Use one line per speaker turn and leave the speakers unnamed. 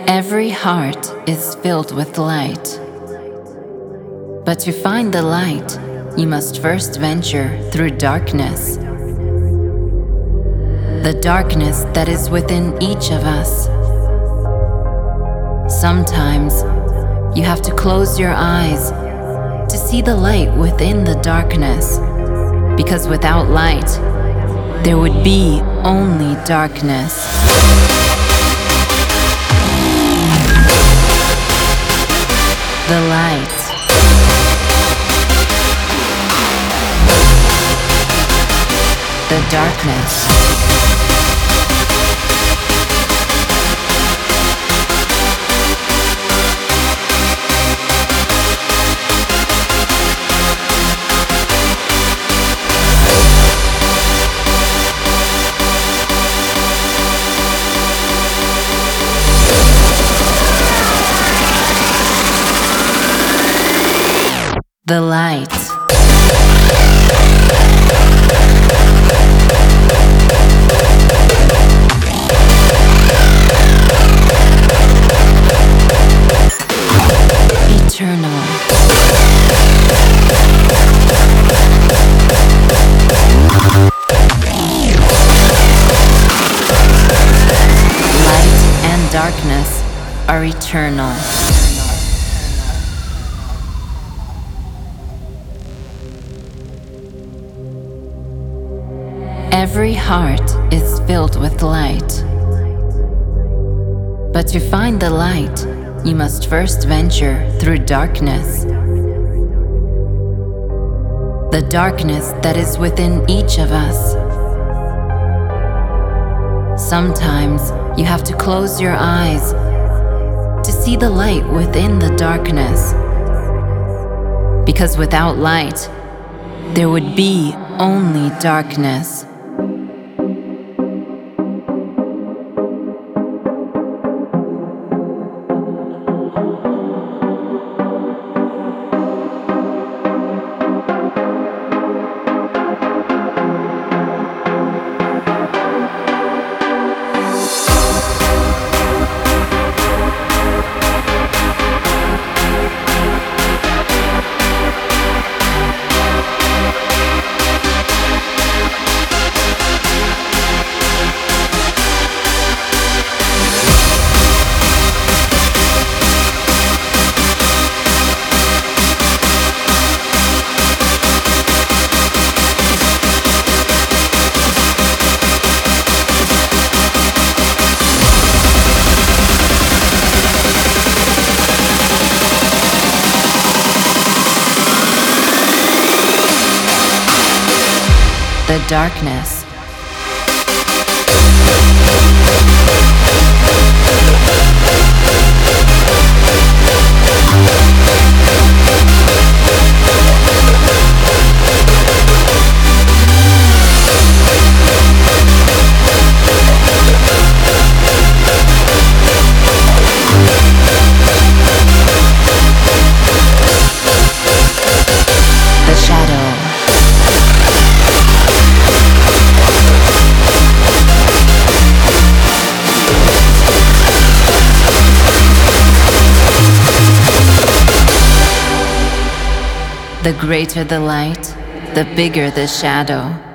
Every heart is filled with light. But to find the light, you must first venture through darkness. The darkness that is within each of us. Sometimes you have to close your eyes to see the light within the darkness, because without light, there would be only darkness. The light. The darkness. The light. Eternal. Light and darkness are eternal. Every heart is filled with light. But to find the light, you must first venture through darkness. The darkness that is within each of us. Sometimes you have to close your eyes to see the light within the darkness. Because without light, there would be only darkness. The darkness. The shadow. The greater the light, the bigger the shadow.